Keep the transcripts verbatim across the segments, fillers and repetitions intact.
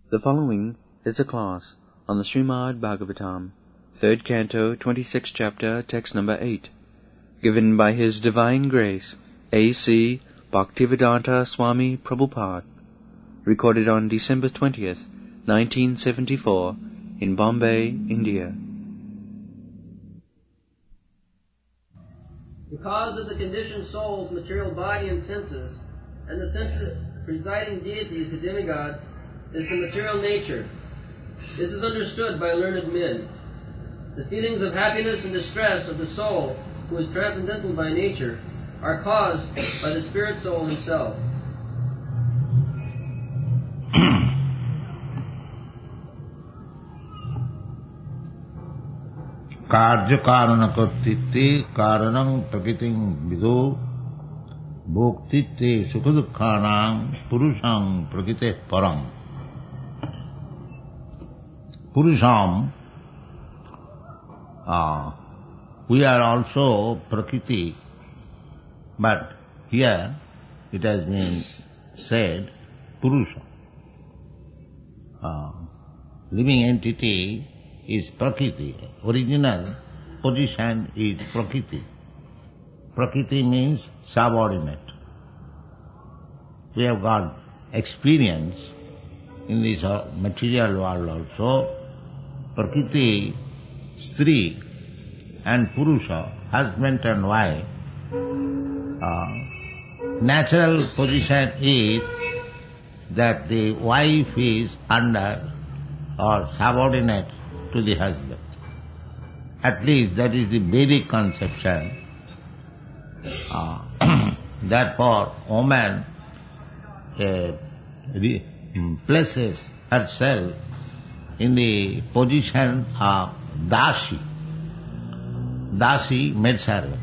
The following is a class on the Srimad Bhagavatam, third canto, twenty-sixth chapter, text number eight, given by His Divine Grace, A C Bhaktivedanta Swami Prabhupada, recorded on December twentieth, nineteen seventy-four, in Bombay, India. Because of the conditioned soul's material body and senses, and the senses presiding deities, the demigods, is the material nature. This is understood by learned men. The feelings of happiness and distress of the soul, who is transcendental by nature, are caused by the spirit soul himself. Karya karana kartitte karanam prakritim vido bhoktitte sukhadukhanam purusham prakrite param. Purusham, uh, we are also Prakriti, but here it has been said Purusha. Uh, living entity is Prakriti. Original position is Prakriti. Prakriti means subordinate. We have got experience in this material world also. Prakriti, Stri, and Purusha, husband and wife, uh, natural position is that the wife is under or subordinate to the husband. At least that is the Vedic conception. Uh, therefore, woman uh, places herself in the position of Dasi. Dasi, maidservant.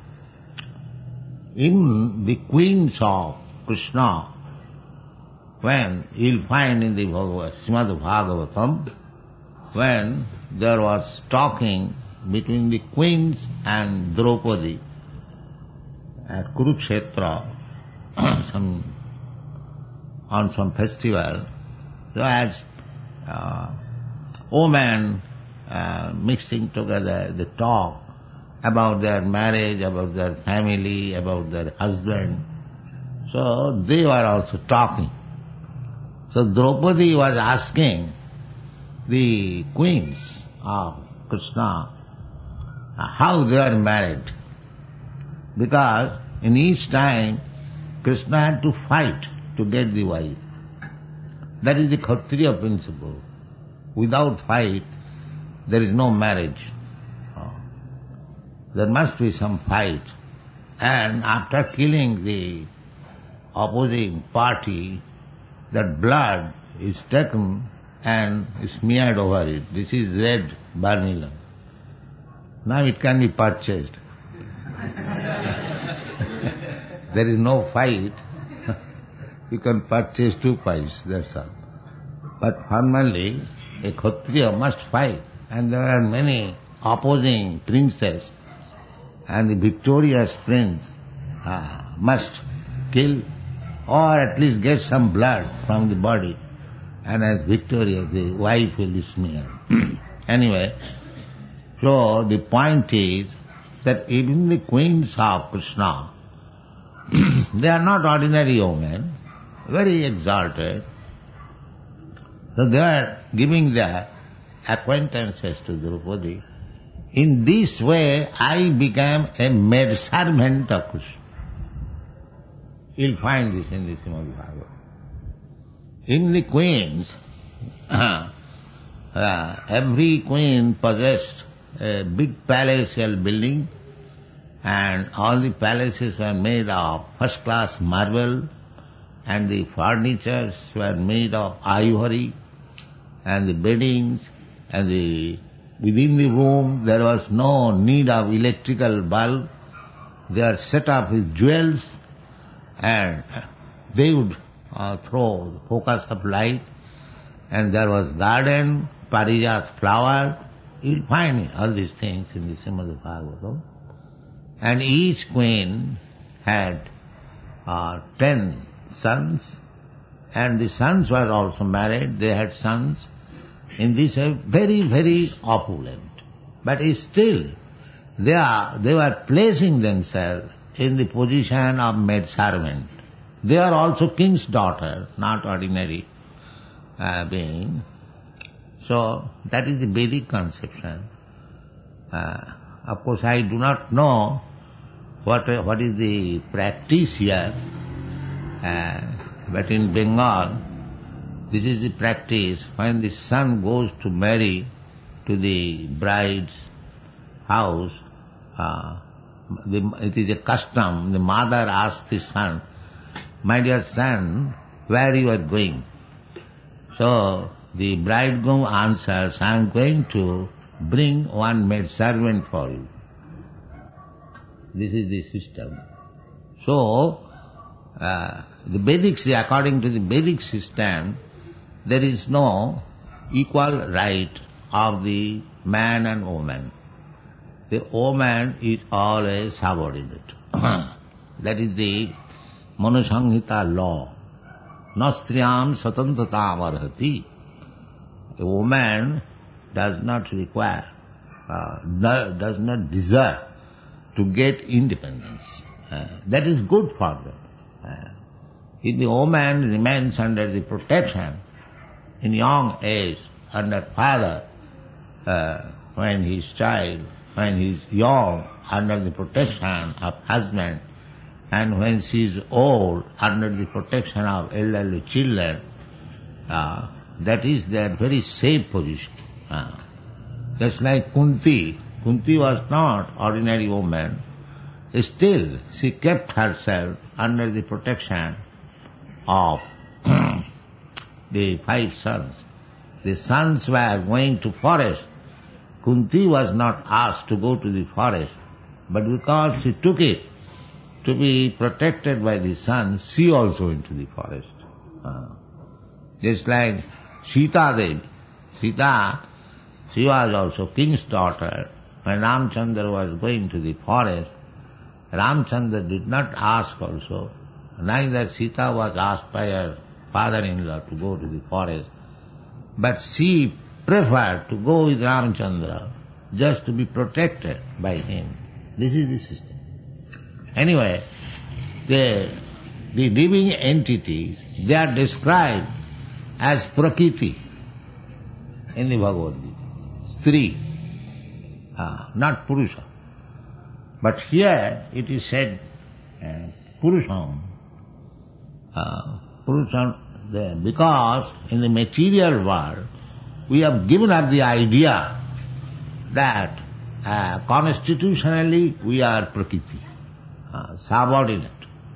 In the queens of Krishna, when you'll find in the Srimad Bhagavatam, when there was talking between the queens and Draupadi at Kurukshetra, some, on some festival, so as uh, women uh, mixing together, they talk about their marriage, about their family, about their husband. So they were also talking. So Draupadi was asking the queens of Krishna how they are married. Because in each time Krishna had to fight to get the wife. That is the Kshatriya principle. Without fight, there is no marriage. There must be some fight. And after killing the opposing party, that blood is taken and smeared over it. This is red vermilion. Now it can be purchased. There is no fight. You can purchase two pies, that's all. But formally, a Kshatriya must fight. And there are many opposing princes. And the victorious prince uh, must kill or at least get some blood from the body. And as victorious, the wife will be smeared. Anyway, so the point is that even the queens of Krishna, they are not ordinary women, very exalted. So they are giving their acquaintances to Draupadi. In this way, I became a maidservant of Krishna. You'll find this in the Srimad Bhagavatam. In the queens, uh, uh, every queen possessed a big palatial building, and all the palaces were made of first-class marble, and the furnitures were made of ivory, and the beddings, and the within the room there was no need of electrical bulb. They are set up with jewels, and they would uh, throw the focus of light, and there was garden, parijat flower. You'll find all these things in the Srimad Bhagavatam. And each queen had uh, ten sons and the sons were also married, they had sons. In this way, very, very opulent. But still, they are, they were placing themselves in the position of maid-servant. They are also king's daughter, not ordinary uh, being. So, that is the Vedic conception. Uh, of course, I do not know what what is the practice here, uh, but in Bengal, this is the practice. When the son goes to marry to the bride's house, uh, the, it is a custom, the mother asks the son, "My dear son, where you are going?" So the bridegroom answers, "I am going to bring one maid servant for you." This is the system. So, uh, the Vedic, according to the Vedic system, there is no equal right of the man and woman. The woman is always subordinate. That is the Manusanghita law. Nastriyam satantatam arhati. A woman does not require, uh, no, does not deserve to get independence. Uh, that is good for them. Uh, if the woman remains under the protection in young age, under father, uh, when he is child, when he is young, under the protection of husband, and when she is old, under the protection of elderly children, uh, that is their very safe position. Uh, just like Kunti. Kunti was not ordinary woman. Still, she kept herself under the protection of the five sons. The sons were going to forest. Kunti was not asked to go to the forest, but because she took it to be protected by the sons, she also went to the forest. Uh, just like Sita Devi. Sita, she was also king's daughter. When Ramchandra was going to the forest, Ramchandra did not ask also. Neither Sita was asked by her father-in-law to go to the forest. But she preferred to go with Ramchandra just to be protected by him. This is the system. Anyway, the, the living entities, they are described as Prakriti in the Bhagavad Gita. Stri, uh, not Purusha. But here it is said uh, Purusham. Uh, Purusham, the, because in the material world we have given up the idea that uh, constitutionally we are Prakriti, uh, subordinate.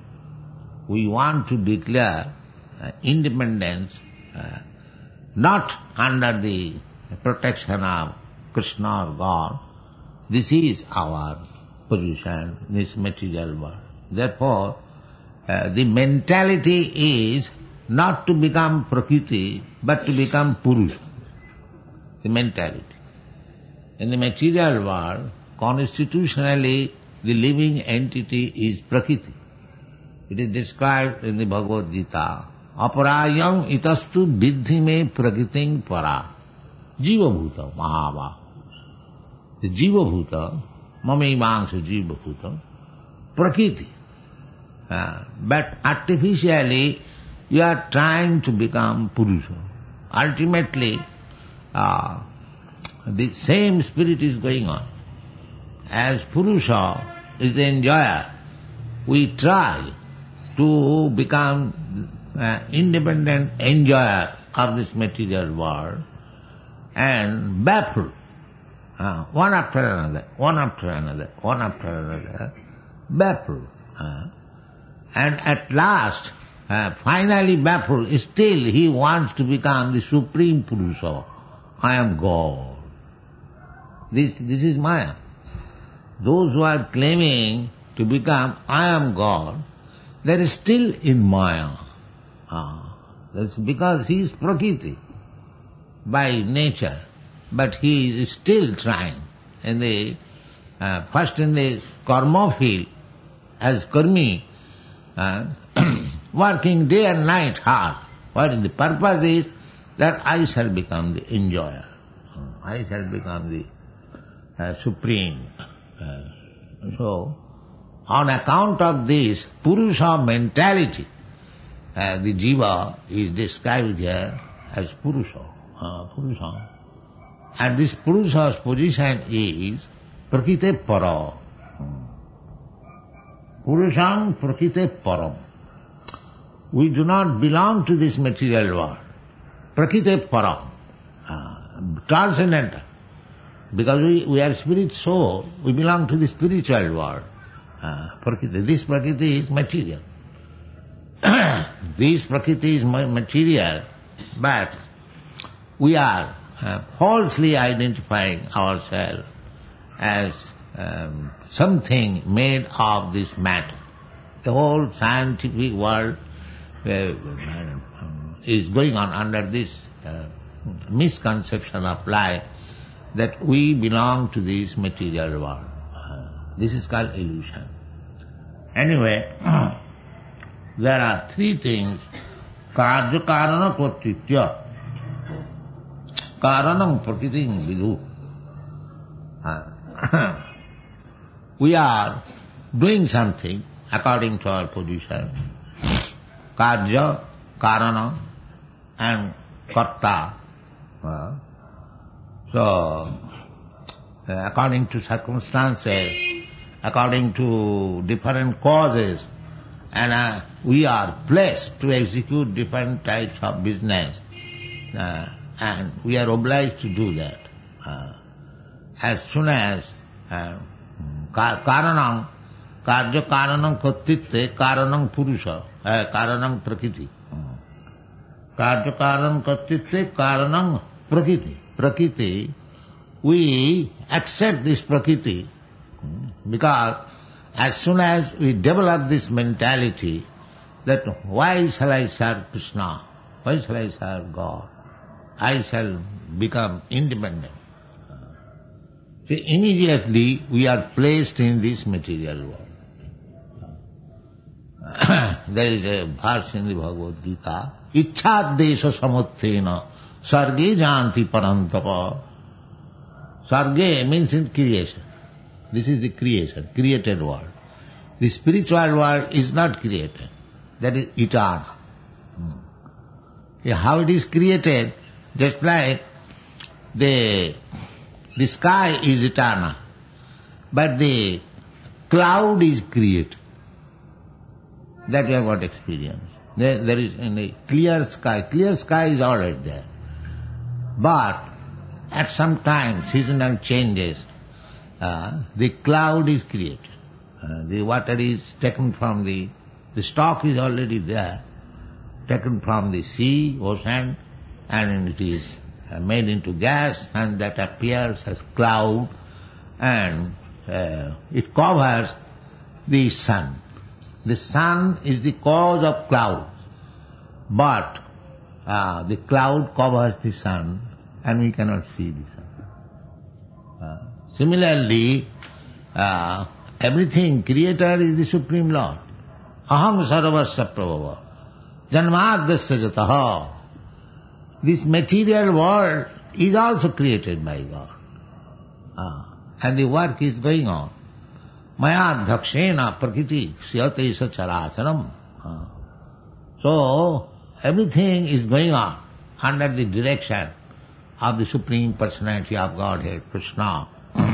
We want to declare uh, independence uh, not under the protection of Krishna or God. This is our position in this material world. Therefore, uh, the mentality is not to become Prakriti, but to become Purusha. The mentality. In the material world, constitutionally, the living entity is Prakriti. It is described in the Bhagavad Gita, Aparayam itastu viddhime prakriting para. Jiva bhuta mahava. The jiva bhuta, mamaivangsha jiva bhuta, prakriti. Uh, but artificially, you are trying to become Purusha. Ultimately, uh, the same spirit is going on. As Purusha is the enjoyer, we try to become uh, independent enjoyer of this material world and baffle uh, one after another, one after another, one after another, baffle. Uh, and at last, uh, finally baffled, still he wants to become the Supreme Purusha. I am God. This, this is Maya. Those who are claiming to become I am God, they are still in Maya. Ah, that's because he is Prakriti by nature, but he is still trying. In the uh, first in the karma field, as karmi, uh, working day and night hard What is the purpose is that I shall become the enjoyer. I shall become the uh, supreme. Uh, so, on account of this Purusha mentality, uh, the jiva is described here as Purusha. Uh, Purusha. And this Purusha's position is Prakite Para. Purusham Prakite Param. We do not belong to this material world. Prakite Param. Uh, transcendental. Because we, we are spirit soul, we belong to the spiritual world. Uh, Prakriti. This Prakriti is material. This Prakriti is material, but we are uh, falsely identifying ourselves as um, something made of this matter. The whole scientific world uh, is going on under this uh, misconception of life that we belong to this material world. Uh, this is called illusion. Anyway, there are three things. Karya karana kartritya. Karanam prakritim vidu. Uh, we are doing something according to our position. Karya, karana and karta. Uh, so, uh, according to circumstances, according to different causes, and uh, we are blessed to execute different types of business, uh, and we are obliged to do that. Uh, as soon as uh, karanam, karya karanam kartitte, karanam purusha, uh, karanam prakriti. Karya karanam kartitte, karanam prakriti. Prakriti, we accept this prakriti because as soon as we develop this mentality that why shall I serve Krishna, why shall I serve God, I shall become independent. So immediately we are placed in this material world. There is a verse in the Bhagavad Gita, Icchad desha samuttena sarge janti parantapa. Sarge means in creation. This is the creation, created world. The spiritual world is not created. That is eternal. Hmm. How it is created, just like the, the sky is eternal, but the cloud is created. That we have got experience. There, there is in a clear sky. Clear sky is already there. But at some time, seasonal changes, uh, the cloud is created. Uh, the water is taken from the, the stock is already there, taken from the sea, ocean, and it is uh, made into gas, and that appears as cloud, and uh, it covers the sun. The sun is the cause of cloud, but uh, the cloud covers the sun, and we cannot see the sun. Uh, similarly, uh, everything, Creator is the Supreme Lord. Aham sarvasya prabhava. Janmadasya jataha. This material world is also created by God. Uh, and the work is going on. Maya dhakshena prakriti siyate sa characharam. Uh, so, everything is going on under the direction of the Supreme Personality of Godhead, Krishna.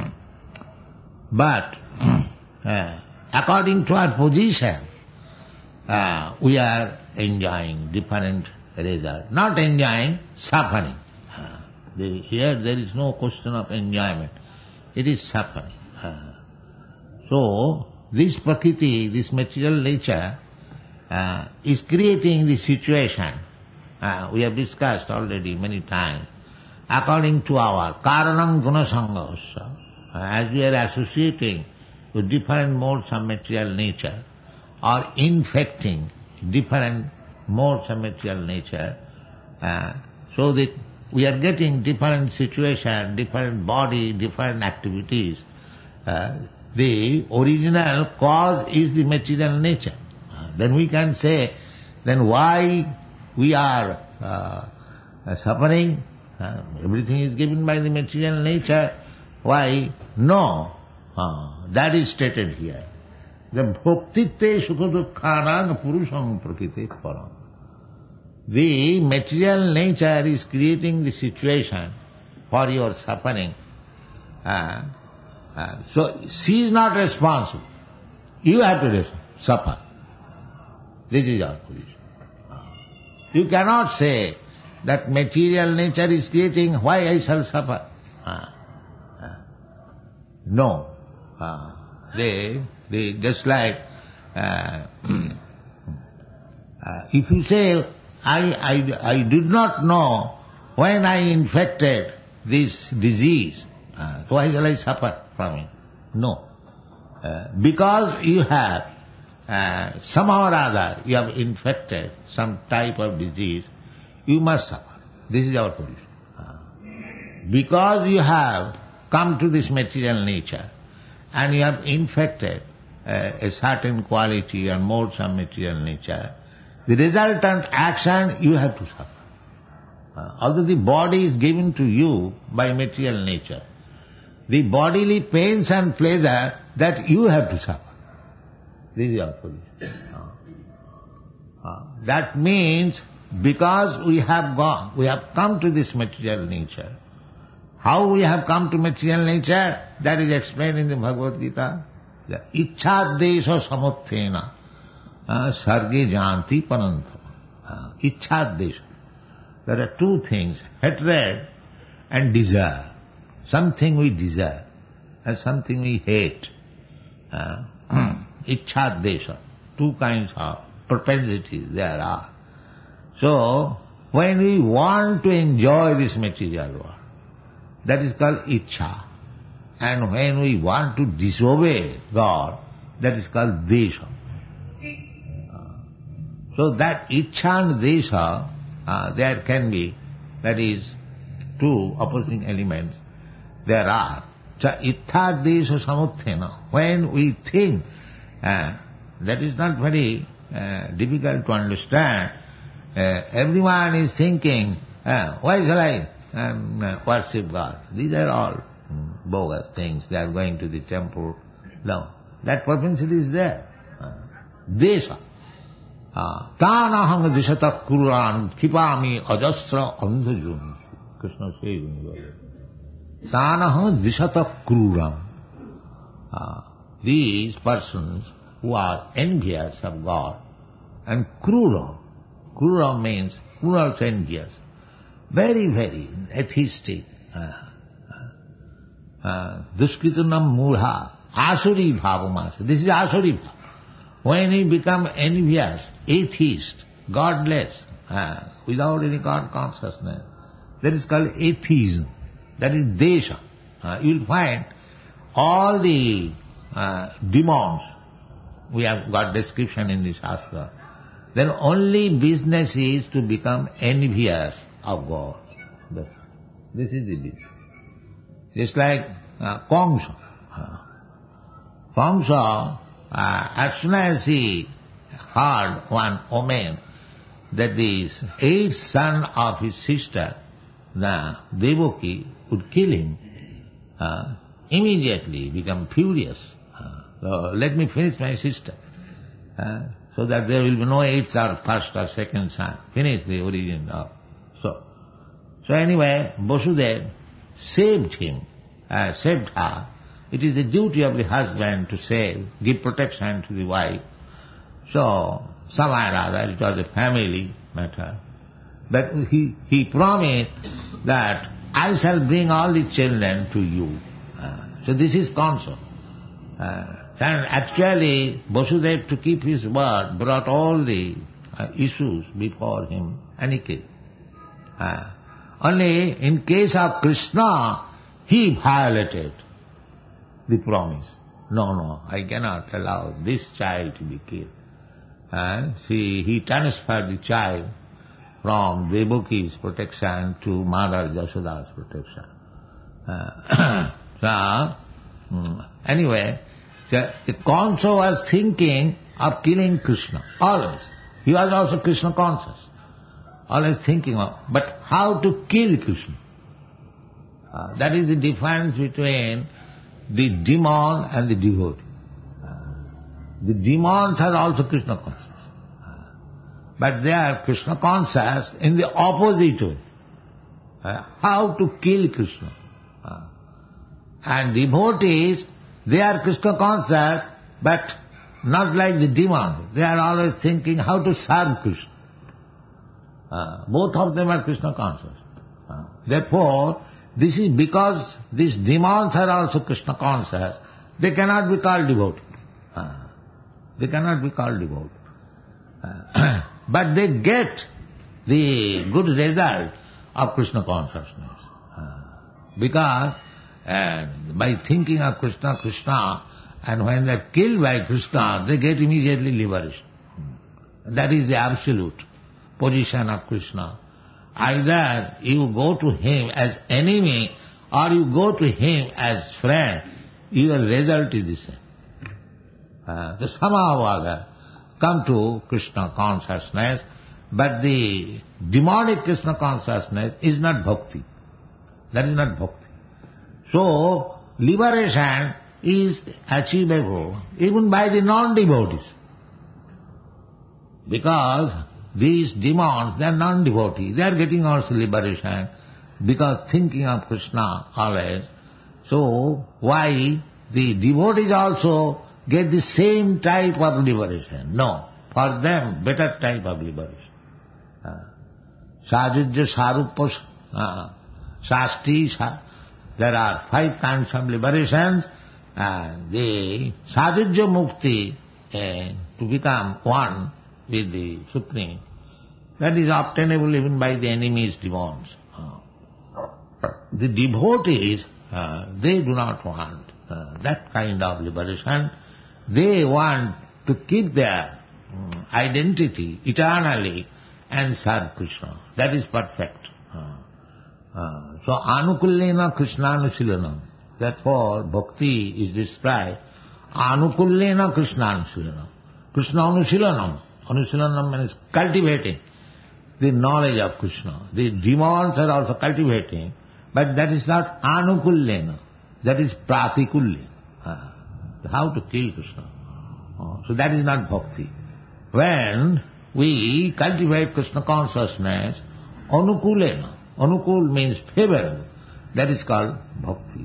But, uh, according to our position, uh, we are enjoying different results. Not enjoying, suffering. Uh, the, here there is no question of enjoyment. It is suffering. Uh, so, this Prakriti, this material nature, uh, is creating the situation. Uh, we have discussed already many times. According to our Karanam Gunasangavasya, uh, as we are associating with different modes of material nature, or infecting different modes of material nature, uh, so that we are getting different situations, different body, different activities. Uh, the original cause is the material nature. Uh, then we can say, then why we are uh, uh, suffering, uh, everything is given by the material nature. Why? No. Uh, that is stated here. The bhoktitte sukha-dukkhanam purusham prakriti param. The material nature is creating the situation for your suffering. Uh, uh, so she is not responsible. You have to suffer. This is our position. You cannot say that material nature is creating, why I shall suffer? Uh, uh, no. Uh, they, they just like, uh, uh, if you say, I, I, I did not know when I infected this disease, uh, so why shall I suffer from it? No. Uh, because you have, uh, somehow or other, you have infected some type of disease, you must suffer. This is our position. Uh, because you have come to this material nature, and you have infected uh, a certain quality and modes of material nature, the resultant action you have to suffer. Uh, although the body is given to you by material nature, the bodily pains and pleasure that you have to suffer. This is our position. Uh, uh, that means because we have gone, we have come to this material nature. How we have come to material nature, that is explained in the Bhagavad Gita. Ichchadesha samuthena sarge janti panantha. Ichchadesha. There are two things, hatred and desire. Something we desire and something we hate. Uh, Ichchadesha. Two kinds of propensities there are. So, when we want to enjoy this material world, that is called Ichcha. And when we want to disobey God, that is called Desha. Uh, so that Ichcha and Desha, uh, there can be, that is, two opposing elements, there are. So, Ittha Desha Samuthena, when we think, uh, that is not very uh, difficult to understand. Uh, everyone is thinking, uh, why shall I um, uh, worship God? These are all um, bogus things. They are going to the temple. No, that propensity is there. Uh, Desha. Tanaham dishata kuran kipami ajasra andhajun. Krishna says in the Bible. Tanaham dishata kuram. These persons who are envious of God, and krura. Krura means, who are envious. Very, very atheistic. Duskritanam mudha, asuri bhavamasa. This is asuri bhava. When we become envious, atheist, godless, uh, without any God consciousness, that is called atheism. That is desha. Uh, you will find all the uh, demons, we have got description in the Shastra, then only business is to become envious of God. This is the business. Just like uh, Kamsa. Uh, Kamsa, uh, as soon as he heard one omen that the eighth son of his sister, the Devaki, would kill him, uh, immediately become furious. Uh, so let me finish my sister. Uh, so that there will be no eighth or first or second son. Finish the origin of. So, so anyway, Vasudeva saved him, uh, saved her. It is the duty of the husband to save, give protection to the wife. So, somehow or other, it was a family matter. But he, he promised that I shall bring all the children to you. Uh, so this is Kamsa. Uh, and actually, Vasudeva, to keep his word, brought all the uh, issues before him and he killed. Uh, only in case of Krishna, he violated the promise. No, no, I cannot allow this child to be killed. And see, he transferred the child from Devaki's protection to Mother Jashoda's protection. Uh, so, um, anyway, so the Kamsa was thinking of killing Krishna, always. He was also Krishna conscious. always thinking of, but how to kill Krishna. Uh, that is the difference between the demon and the devotee. Uh, the demons are also Krishna conscious. Uh, but they are Krishna conscious in the opposite way. Uh, how to kill Krishna. Uh, and devotees, they are Krishna conscious, but not like the demons. They are always thinking how to serve Krishna. Uh, both of them are Krishna conscious. Uh, therefore, this is because these demons are also Krishna conscious, they cannot be called devotees. Uh, they cannot be called devotees. Uh, but they get the good result of Krishna consciousness. Uh, because uh, by thinking of Krishna, Krishna, and when they are killed by Krishna, they get immediately liberation. That is the absolute position of Krishna. Either you go to him as enemy or you go to him as friend, your result is the same. Uh, so somehow or other come to Krishna consciousness, but the demonic Krishna consciousness is not bhakti. That is not bhakti. So, liberation is achievable even by the non-devotees. Because these demons, they are non-devotees, they are getting also liberation because thinking of Krishna always. So, why the devotees also get the same type of liberation? No, for them better type of liberation. Sajujya, Sarupa, uh, Shasti, sa, there are five kinds of liberations. And the Sajujya Mukti, uh, to become one with the Supreme, that is obtainable even by the enemies, demons. Uh, the devotees, uh, they do not want uh, that kind of liberation. They want to keep their um, identity eternally and serve Krishna. That is perfect. Uh, uh, so, anukullena Krishnanushilanam. Therefore, bhakti is described anukullena Krishnanushilanam. Krishnanushilanam. Anushilanam means cultivating the knowledge of Krishna. The demons are also cultivating, but that is not anukullena. That is pratikullena. Uh, how to kill Krishna. Uh, so that is not bhakti. When we cultivate Krishna consciousness, anukulena. Anukul means favorable. That is called bhakti.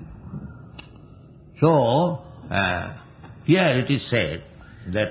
So, uh, here it is said that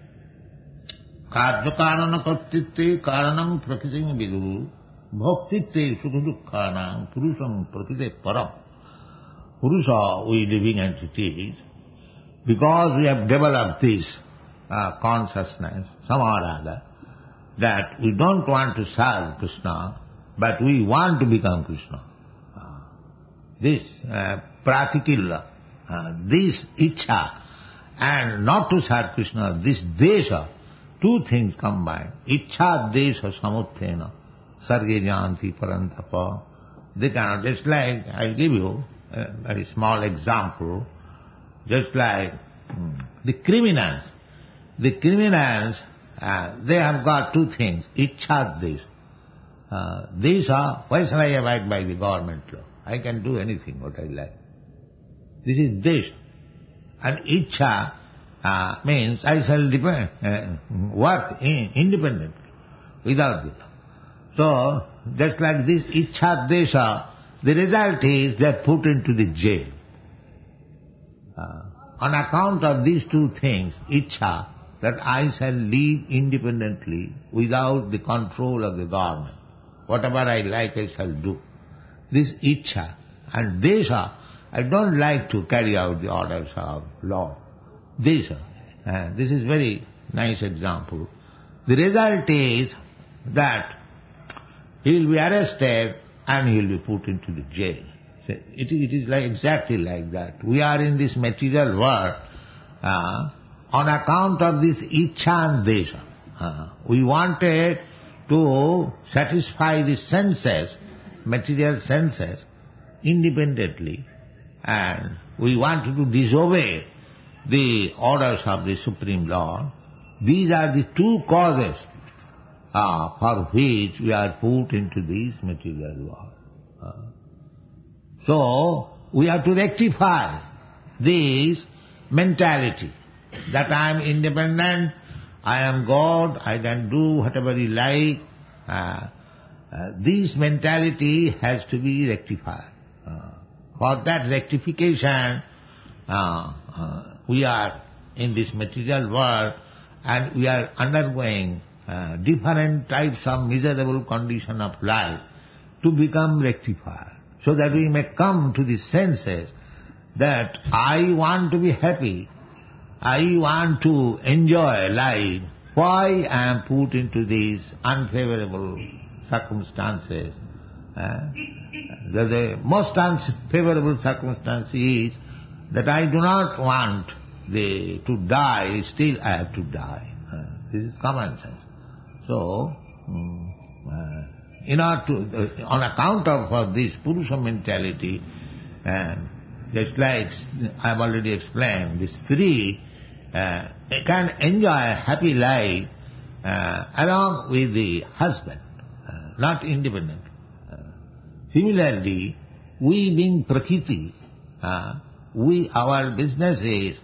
karya karana kartitve karanam prakritim vidu bhaktitve sukha dukkhanam purusam prakrite param. Purusa, we living entities, because we have developed this uh, consciousness, somehow or other, that we don't want to serve Krishna, but we want to become Krishna. Uh, this uh, pratikilla, uh, this ichha, and not to serve Krishna, this desha, two things combined. Ichha desha samuthena, sarge janti parantapa. They cannot, just like, I'll give you a very small example, just like hmm, the criminals. The criminals, uh, they have got two things, ichha desha. Uh, these are, why shall I abide by the government law? I can do anything what I like. This is this. And ichha uh, means I shall depend, uh, work in, independently, without the law. So, just like this ichha desha, the result is they are put into the jail. Uh, on account of these two things, ichha, that I shall live independently without the control of the government. Whatever I like, I shall do. This ichha and desha, I don't like to carry out the orders of law. Desha. Uh, this is very nice example. The result is that he will be arrested and he will be put into the jail. So it, it is like exactly like that. We are in this material world uh, on account of this ichha and desha. Uh, we wanted to satisfy the senses, material senses, independently, and we wanted to disobey the orders of the Supreme Lord. These are the two causes uh, for which we are put into this material world. Uh, so, we have to rectify this mentality that I am independent, I am God, I can do whatever I like. Uh, uh, this mentality has to be rectified. Uh, for that rectification, uh, uh, we are in this material world and we are undergoing uh, different types of miserable condition of life to become rectified, so that we may come to the senses that I want to be happy, I want to enjoy life. Why I am put into these unfavorable circumstances? Uh, the, the most unfavorable circumstance is that I do not want the, to die, still I have to die. Uh, this is common sense. So, um, uh, in order to, uh, on account of, of this Purusha mentality, uh, just like I have already explained, these three uh, can enjoy a happy life uh, along with the husband, uh, not independent. Uh, similarly, we being Prakriti, uh, we, our business is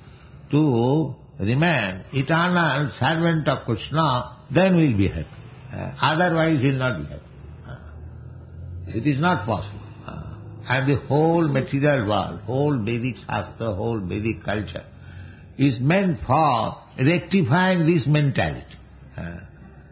to remain eternal servant of Krishna, then we'll be happy. Uh, otherwise we'll not be happy. Uh, it is not possible. Uh, and the whole material world, whole Vedic Shastra, whole Vedic culture is meant for rectifying this mentality, uh,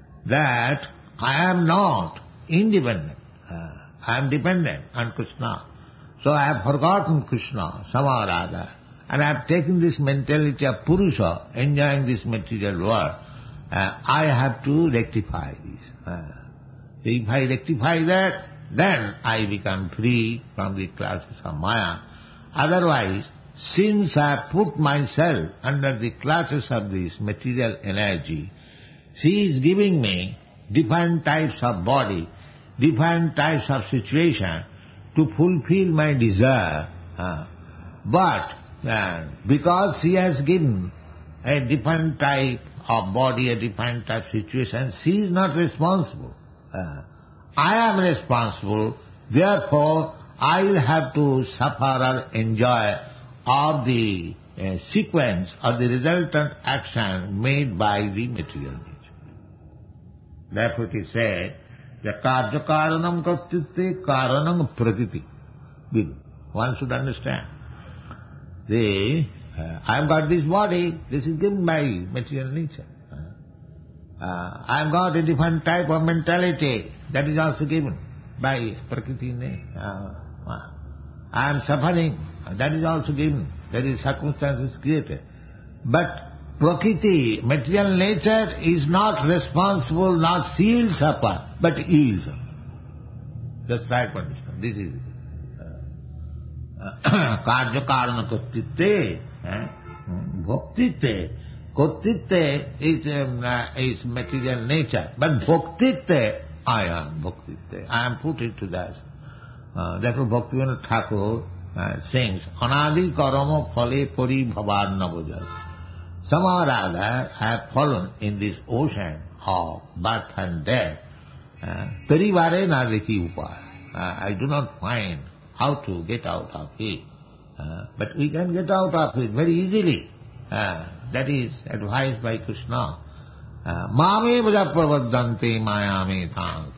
that I am not independent, uh, I am dependent on Krishna. So I have forgotten Krishna somehow or other, and I have taken this mentality of Purusha, enjoying this material world. Uh, I have to rectify this. Uh, if I rectify that, then I become free from the clutches of Maya. Otherwise, since I have put myself under the clutches of this material energy, she is giving me different types of body, different types of situation to fulfill my desire. Uh, but uh, because she has given a different type of body, a different type of situation, she is not responsible. Uh, I am responsible, therefore I will have to suffer or enjoy of the uh, sequence or the resultant action made by the material nature. Therefore it is said, the karya karanam kartitte karanam prakriti. One should understand. The, uh, I have got this body, this is given by material nature. Uh, I have got a different type of mentality, that is also given by prakriti. Uh, I am suffering, that is also given, that is circumstances created. But Prakriti, material nature, is not responsible, not she will suffer, but he will suffer. That's right condition. This is karya karana kotitte, bhaktitte. Kotitte is, um, uh, is material nature, but bhaktitte, I am bhaktitte. I am put into that. Uh, therefore Bhaktivinoda Thakur uh, sings, Anadi karama phale pari bhavan navajat. Somehow or other I have fallen in this ocean of birth and death. Perivare na dekhi upaya. I do not find how to get out of it. Uh, but we can get out of it very easily. Uh, that is advised by Krishna. Mame vajapravadante mayame tang.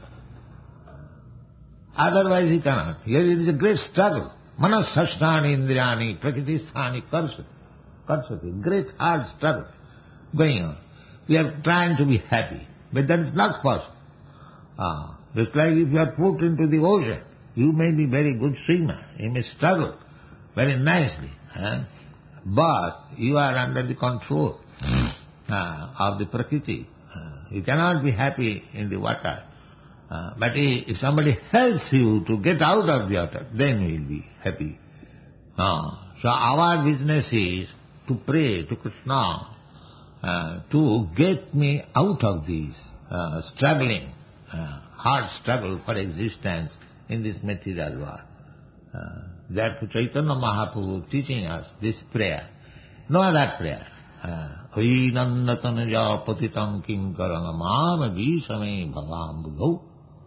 Otherwise he cannot. Here is a great struggle. Manas sasthani indriyani prakritisthani karsati. Karsati. Great hard struggle going on. We are trying to be happy, but that is not possible. Ah, just like if you are put into the ocean, you may be very good swimmer, you may struggle very nicely, eh? But you are under the control uh, of the Prakriti. Uh, you cannot be happy in the water. Uh, but if somebody helps you to get out of the water, then you will be happy. Uh, so our business is to pray to Krishna uh, to get me out of this uh, struggling, uh, hard struggle for existence in this material world. Uh, therefore Chaitanya Mahaprabhu teaching us this prayer, no other prayer. Uh, Hai Nandatanuja Patitam Kinkarana Mama Visame Bhagavam Budho.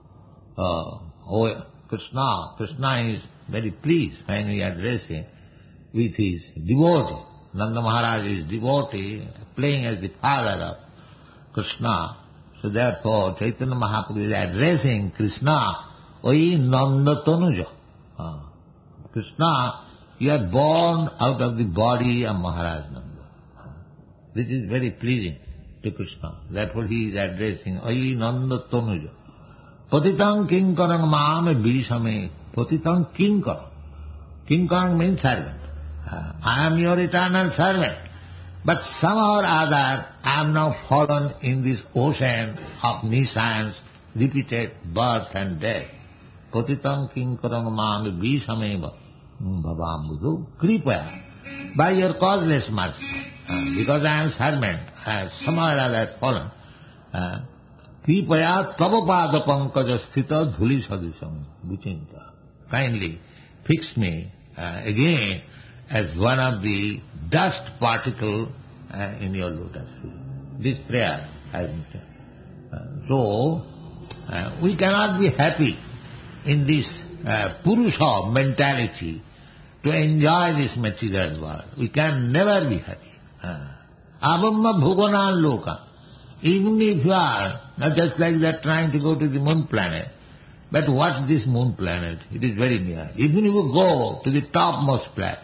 Oh, Krishna, Krishna is very pleased when we address him with his devotee. Nanda Maharaj is devotee, playing as the father of Krishna. So therefore, Chaitanya Mahaprabhu is addressing Krishna, Oi Nanda Tanuja. Uh, Krishna, you are born out of the body of Maharaj Nanda. Uh, this is very pleasing to Krishna. Therefore he is addressing, Oi Nanda Tanuja. Patitang Kinkarang Mame Bishame. Patitang Kinkarang. Kinkarang means servant. Uh, I am your eternal servant. But somehow or other, I am now fallen in this ocean of nescience, repeated birth and death. Patitam kinkarang mame visameva bhavam buddhu kripaya. By your causeless mercy, uh, because I am servant, I have somehow or other fallen. Uh, kripaya tavapada pankaja sthita dhuli sadisam buchinta. Kindly fix me uh, again as one of the dust particle uh, in your lotus feet. This prayer has been said. Uh, so, uh, we cannot be happy in this uh, Purusha mentality to enjoy this material world. We can never be happy. Abhamma bhugana loka. Even if you are not just like that trying to go to the moon planet, but what's this moon planet? It is very near. Even if you go to the topmost planet,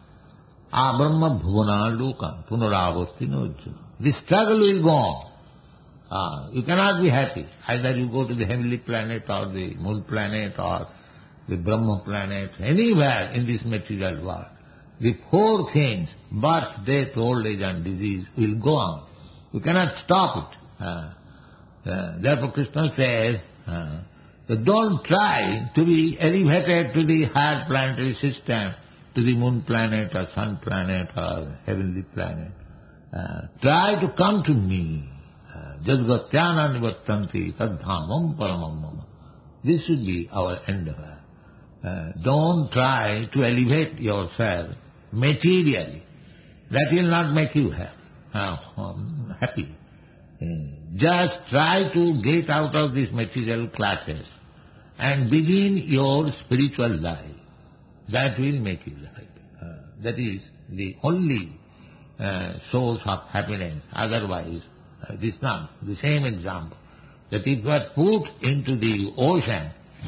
Abrahma bhuvana loka punaravasti nojjana. The struggle will go on. Ah, you cannot be happy. Either you go to the heavenly planet or the moon planet or the Brahma planet, anywhere in this material world. The four things, birth, death, old age and disease, will go on. You cannot stop it. Ah, ah, therefore Krishna says, ah, that don't try to be elevated to the higher planetary system, to the moon planet or sun planet or heavenly planet. Uh, try to come to me. Jadgatyana nivattanti tadhamam paramam mama. This should be our endeavor. Uh, don't try to elevate yourself materially. That will not make you happy. Uh, um, happy. Uh, just try to get out of these material classes and begin your spiritual life. That will make you happy. Uh, that is the only uh, source of happiness. Otherwise, uh, this is not the same example. That if you are put into the ocean,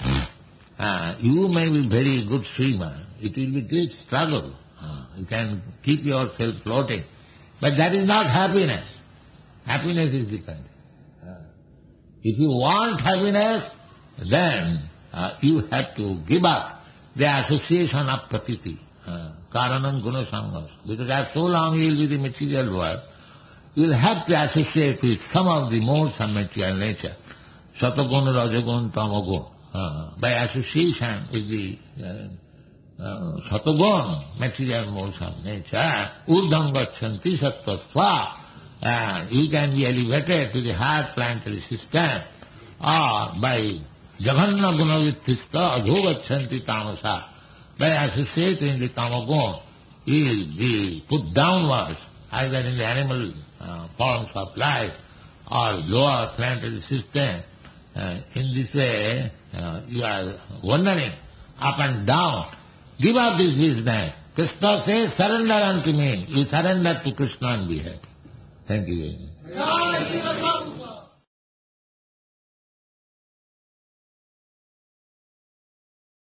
uh, you may be very good swimmer. It will be great struggle. Uh, you can keep yourself floating. But that is not happiness. Happiness is different. Uh, if you want happiness, then uh, you have to give up the association of prakriti, uh, karanam guna sangas. Because as so long you will be the material world, you will have to associate with some of the modes of material nature. Satagun, rajagun, tamagun. Uh, by association with the uh, uh, satagun, material modes of nature, urdham gachanti sattva. Uh, you can be elevated to the higher planetary system, or by jaganna gunavittista adhogachanti tamasa. By associating the tamagun, you will be put downwards, either in the animal uh, forms of life or lower planetary system. Uh, in this way, uh, you are wandering up and down. Give up this business. Krishna says, surrender unto me. You surrender to Krishna and be happy. Thank you very much.